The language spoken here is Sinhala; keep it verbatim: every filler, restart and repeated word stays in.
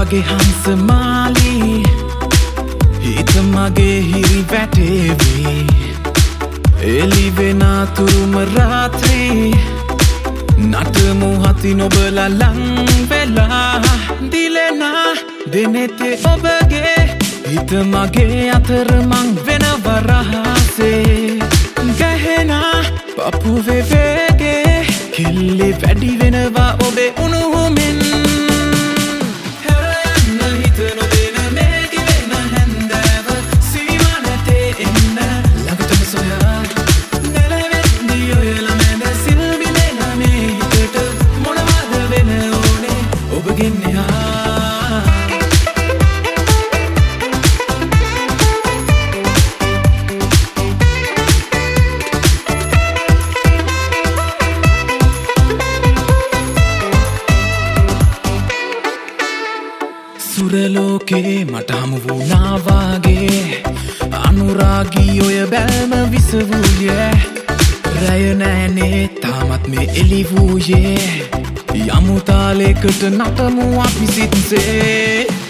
වගේ හංස මාලී හිත මගේ හිරි වැටේවි එලි වෙන තුරුම රාත්‍රී නටමු හති නොබලා ලං වෙලා දිලෙනා දෙනෙතේ ඔබගේ හිත මගේ අතර මං වෙනවා රහසේ ගැහෙනා පපුවේ වේගේ කෙල්ලේ වැඩි වෙනවා ඔබේ උණුහුමින් සුරලෝකේ මට හමු වුණා වාගේ අනුරාගී ඔය බැල්ම විසවූයේ රැය නෑනේ තාමත් මේ එළි වූයේ යමු තාලයකට නටමු අපි සිත්සේ